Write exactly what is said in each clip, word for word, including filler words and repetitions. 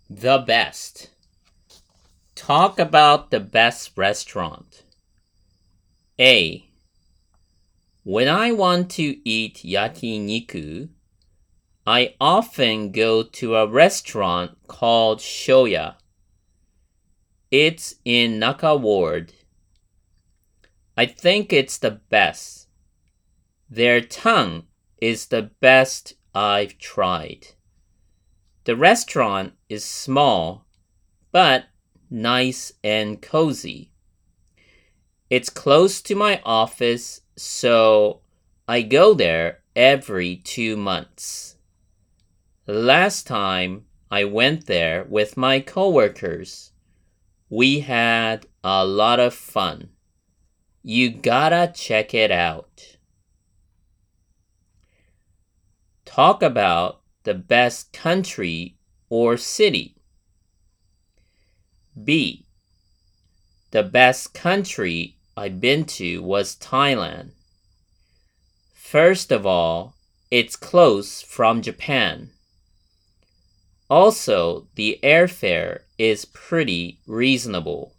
The best. Talk about the best restaurant. A. When I want to eat yakiniku, I often go to a restaurant called Shoya. It's in Naka Ward. I think it's the best. Their tongue is the best I've tried. The restaurant is small, but nice and cozy. It's close to my office, so I go there every two months. Last time I went there with my coworkers. We had a lot of fun. You gotta check it out. Talk about the best country or city. B. The best country I've been to was Thailand. First of all, it's close from Japan. Also, the airfare is pretty reasonable.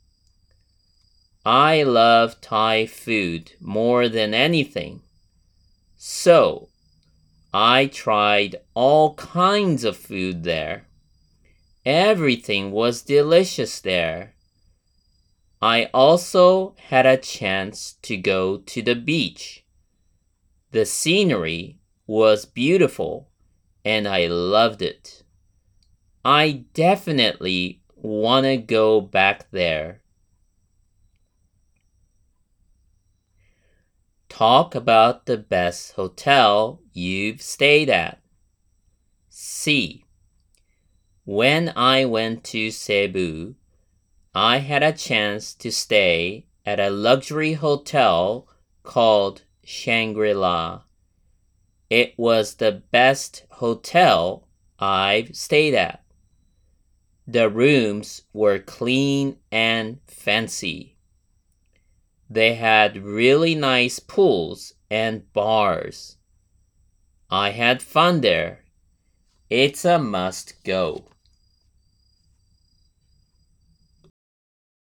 I love Thai food more than anything. So, I tried all kinds of food there. Everything was delicious there. I also had a chance to go to the beach. The scenery was beautiful and I loved it. I definitely want to go back there. Talk about the best hotel you've stayed at. C. When I went to Cebu, I had a chance to stay at a luxury hotel called Shangri-La. It was the best hotel I've stayed at. The rooms were clean and fancy. They had really nice pools and bars. I had fun there. It's a must go.